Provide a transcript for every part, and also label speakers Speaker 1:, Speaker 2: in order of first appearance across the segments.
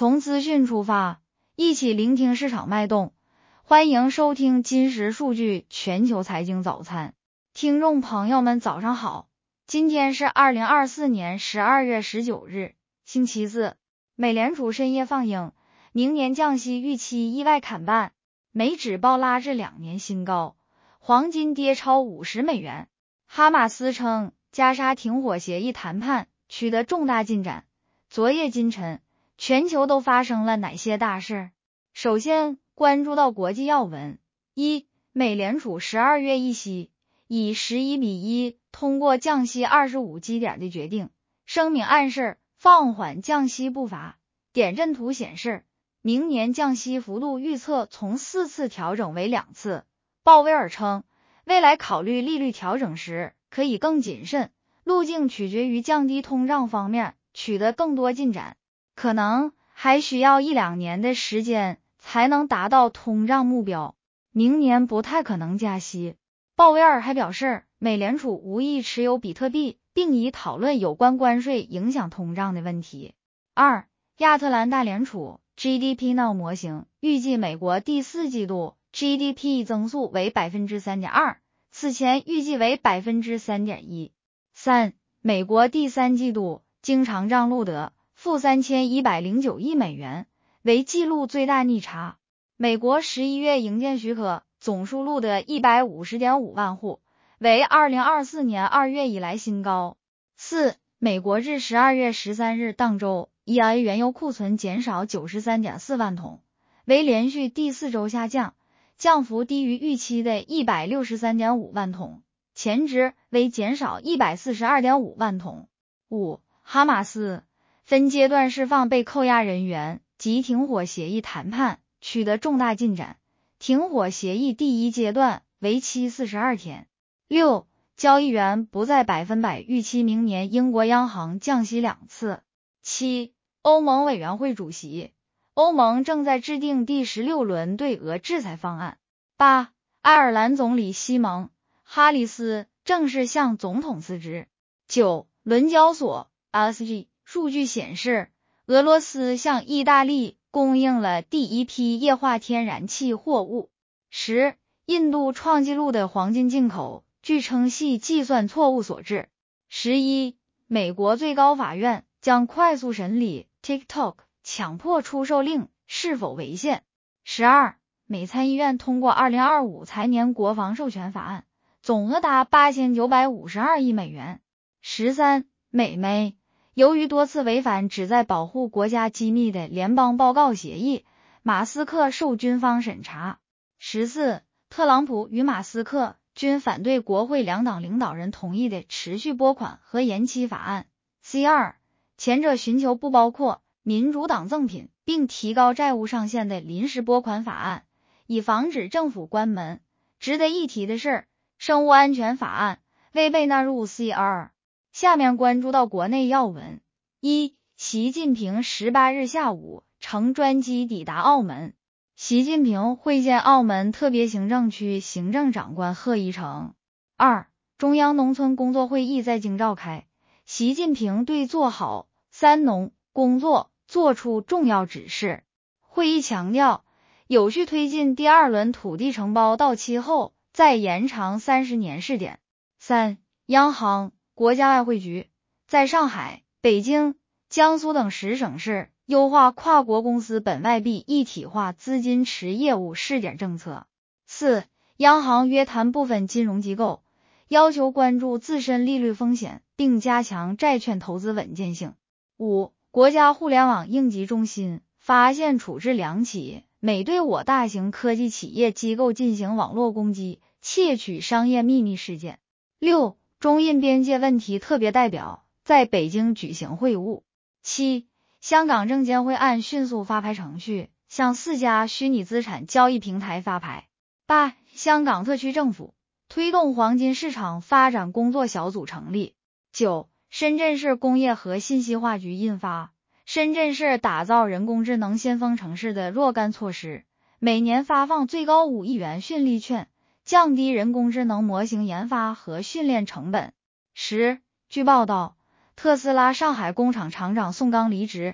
Speaker 1: 从资讯出发，一起聆听市场脉动。欢迎收听今时数据全球财经早餐。听众朋友们早上好，今天是2024年12月19日，星期四。美联储深夜放鹰，明年降息预期意外砍半，美指暴拉至2年新高，黄金跌超50美元。哈马斯称加沙停火协议谈判取得重大进展。昨夜今晨，全球都发生了哪些大事？首先关注到国际要闻。一、美联储12月议息，以11-1通过降息25基点的决定，声明暗示放缓降息步伐。点阵图显示，明年降息幅度预测从4次调整为2次。鲍威尔称，未来考虑利率调整时可以更谨慎，路径取决于降低通胀方面取得更多进展，可能还需要1-2年的时间才能达到通胀目标，明年不太可能加息。鲍威尔还表示，美联储无意持有比特币，并已讨论有关关税影响通胀的问题。二、亚特兰大联储 GDP Now 模型预计美国第4季度 GDP 增速为 3.2%， 此前预计为 3.1%。三、美国第3季度经常账录得负3109亿美元，为纪录最大逆差。美国11月营建许可总数录得 150.5 万户，为2024年2月以来新高。四、美国至12月13日当周EIA 原油库存减少 93.4 万桶，为连续第4周下降，降幅低于预期的 163.5 万桶，前值为减少 142.5 万桶。五、哈马斯分阶段释放被扣押人员及停火协议谈判取得重大进展，停火协议第1阶段为期42天。六、交易员不再100%预期明年英国央行降息2次。七、欧盟委员会主席，欧盟正在制定第16轮对俄制裁方案。八、爱尔兰总理西蒙·哈里斯正式向总统辞职。九、伦交所 LSE 数据显示，俄罗斯向意大利供应了第1批液化天然气货物。十、印度创纪录的黄金进口，据称系计算错误所致。11、美国最高法院将快速审理 TikTok 强迫出售令是否违宪。12、美参议院通过2025财年国防授权法案，总额达8952亿美元。13、美媒由于多次违反旨在保护国家机密的联邦报告协议，马斯克受军方审查。14、特朗普与马斯克均反对国会2党领导人同意的持续拨款和延期法案。C2、前者寻求不包括民主党赠品并提高债务上限的临时拨款法案，以防止政府关门。值得一提的是，生物安全法案未被纳入 C2。下面关注到国内要闻。一、习近平18日下午乘专机抵达澳门。习近平会见澳门特别行政区行政长官贺一诚。二、中央农村工作会议在京召开，习近平对做好3农工作作出重要指示。会议强调，有序推进第2轮土地承包到期后再延长30年试点。三、央行、国家外汇局在上海、北京、江苏等10省市优化跨国公司本外币一体化资金池业务试点政策。四、央行约谈部分金融机构，要求关注自身利率风险，并加强债券投资稳健性。五、国家互联网应急中心发现处置2起美对我大型科技企业机构进行网络攻击、窃取商业秘密事件。六、中印边界问题特别代表在北京举行会晤。七、香港证监会按迅速发牌程序向4家虚拟资产交易平台发牌。八、香港特区政府推动黄金市场发展工作小组成立。九、深圳市工业和信息化局印发深圳市打造人工智能先锋城市的若干措施，每年发放最高5亿元训力券，降低人工智能模型研发和训练成本。10、据报道，特斯拉上海工厂厂长宋刚离职，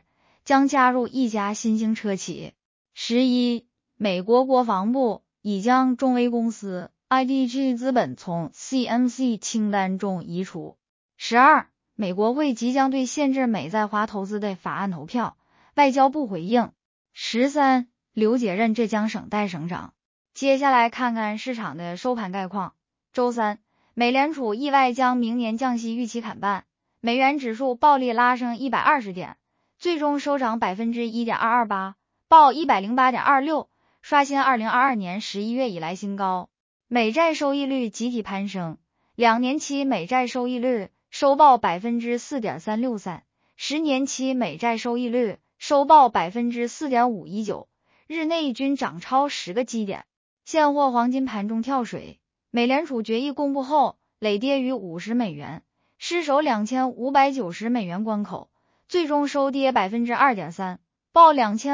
Speaker 1: 将加入一家新兴车企。11. 美国国防部已将中微公司 IDG 资本从 CMC 清单中移除。12. 美国会即将对限制美在华投资的法案投票，外交部回应。13. 刘杰任浙江省代省长。接下来看看市场的收盘概况。周三，美联储意外将明年降息预期砍半，美元指数暴力拉升120点，最终收涨 1.228%， 报 108.26， 刷新2022年11月以来新高。美债收益率集体攀升，2年期美债收益率收报 4.363%， 10年期美债收益率收报 4.519%， 日内均涨超10个基点。现货黄金盘中跳水，美联储决议公布后累跌逾50美元，失守2590美元关口，最终收跌 2.3%， 报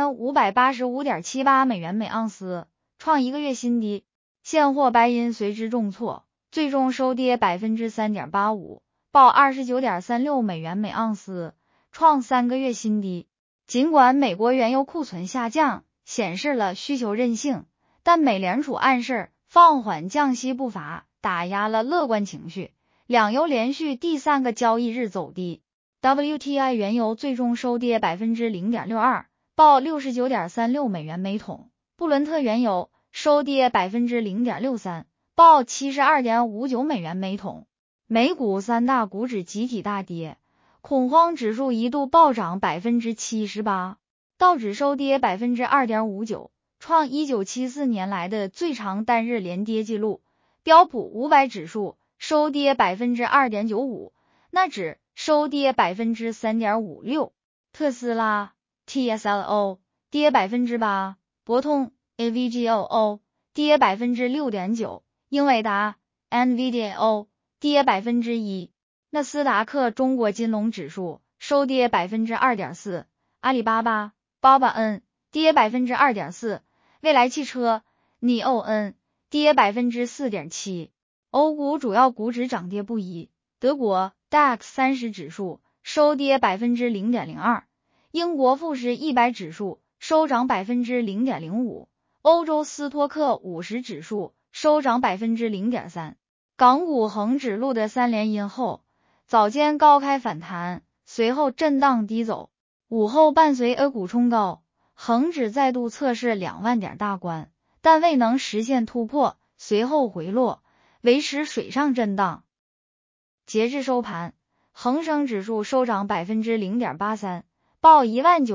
Speaker 1: 2585.78 美元每盎司，创1个月新低。现货白银随之重挫，最终收跌 3.85%， 报 29.36 美元每盎司，创3个月新低。尽管美国原油库存下降显示了需求韧性，但美联储暗示放缓降息步伐，打压了乐观情绪，两油连续第3个交易日走低。WTI 原油最终收跌 0.62%， 报 69.36 美元每桶。布伦特原油收跌 0.63%， 报 72.59 美元每桶。美股3大股指集体大跌，恐慌指数一度暴涨 78%， 道指收跌 2.59%， 创1974年来的最长单日连跌记录。标普500指数收跌 2.95%， 纳指收跌 3.56%， 特斯拉 TSLO 跌 8%， 博通 AVGOO 跌 6.9%， 英伟达 NVIDIA 跌 1%， 纳斯达克中国金龙指数收跌 2.4%， 阿里巴巴 BABAN 跌 2.4%， 蔚来汽车 NION 跌 4.7%。 欧股主要股指涨跌不一，德国 DAX 30指数收跌 0.02%， 英国富时100指数收涨 0.05%， 欧洲斯托克50指数收涨 0.3%。 港股恒指录得3连阴后，早间高开反弹，随后震荡低走，午后伴随 A 股冲高，恒指再度测试2万点大关，但未能实现突破，随后回落，维持水上震荡。截至收盘，恒生指数收涨 0.83%， 报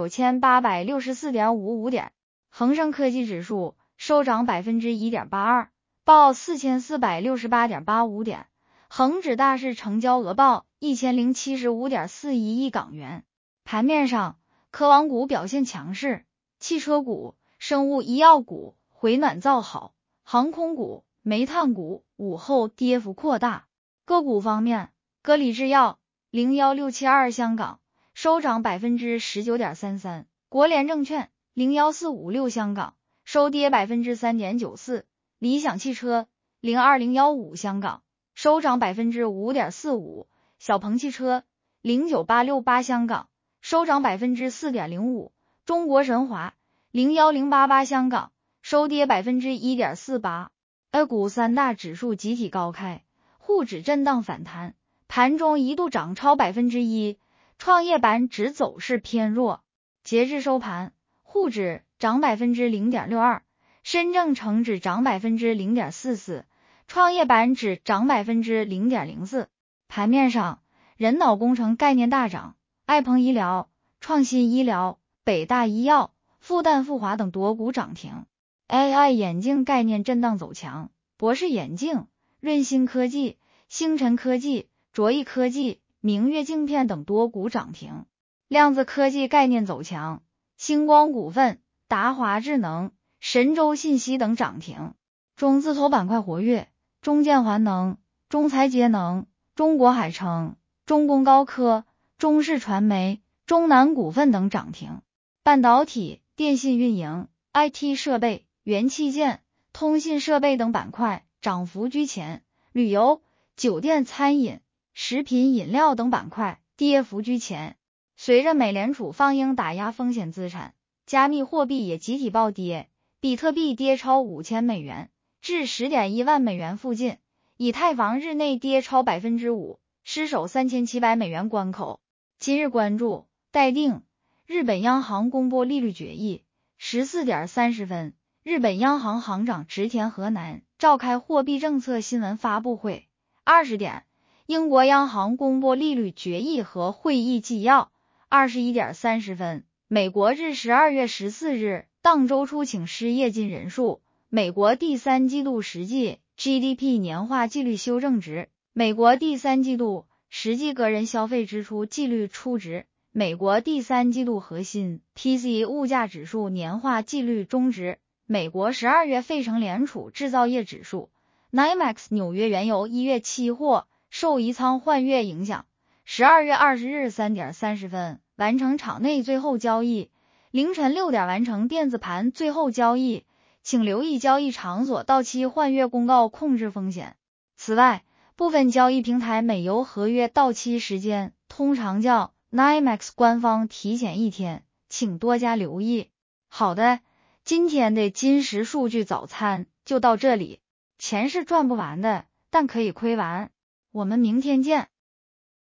Speaker 1: 19,864.55 点，恒生科技指数收涨 1.82%， 报 4,468.85 点，恒指大市成交额报 1075.41 亿港元。盘面上，科网股表现强势，汽车股、生物医药股回暖造好，航空股、煤炭股午后跌幅扩大。个股方面，格力制药01672香港收涨 19.33%， 国联证券01456香港收跌 3.94%， 理想汽车02015香港收涨 5.45%， 小鹏汽车09868香港收涨 4.05%， 中国神华01088香港收跌 1.48%。 A 股3大指数集体高开，沪指震荡反弹，盘中一度涨超 1%， 创业板指走势偏弱。截至收盘，沪指涨 0.62%， 深证成指涨 0.44%， 创业板指涨 0.04%。 盘面上，人脑工程概念大涨，爱朋医疗、创新医疗、北大医药、复旦复华等多股涨停。AI 眼镜概念震荡走强，博士眼镜、润芯科技、星辰科技、卓翼科技、明月镜片等多股涨停。量子科技概念走强，星光股份、达华智能、神州信息等涨停。中字头板块活跃，中建环能、中财节能、中国海城、中工高科、中视传媒、中南股份等涨停。半导体、电信运营、IT 设备、元器件、通信设备等板块涨幅居前，旅游、酒店餐饮、食品饮料等板块跌幅居前。 随着美联储放鹰打压风险资产，加密货币也集体暴跌，比特币跌超5000美元，至10.1万美元附近，以太坊日内跌超 5%， 失守3700美元关口。今日关注，待定，日本央行公布利率决议，14点30分，日本央行行长植田和男召开货币政策新闻发布会。20点，英国央行公布利率决议和会议纪要。21点30分，美国日12月14日当周初请失业金人数，美国第三季度实际 GDP 年化季率修正值，美国第三季度实际个人消费支出季率初值，美国第三季度核心 PCE 物价指数年化季率中值，美国12月费城联储制造业指数 NYMEX 纽约原油1月期货受移仓换月影响，12月20日3点30分完成场内最后交易，凌晨6点完成电子盘最后交易，请留意交易场所到期换月公告控制风险。此外，部分交易平台美油合约到期时间通常较 NYMEX 官方提前一天，请多加留意。好的，今天的金石数据早餐就到这里，钱是赚不完的，但可以亏完。我们明天见。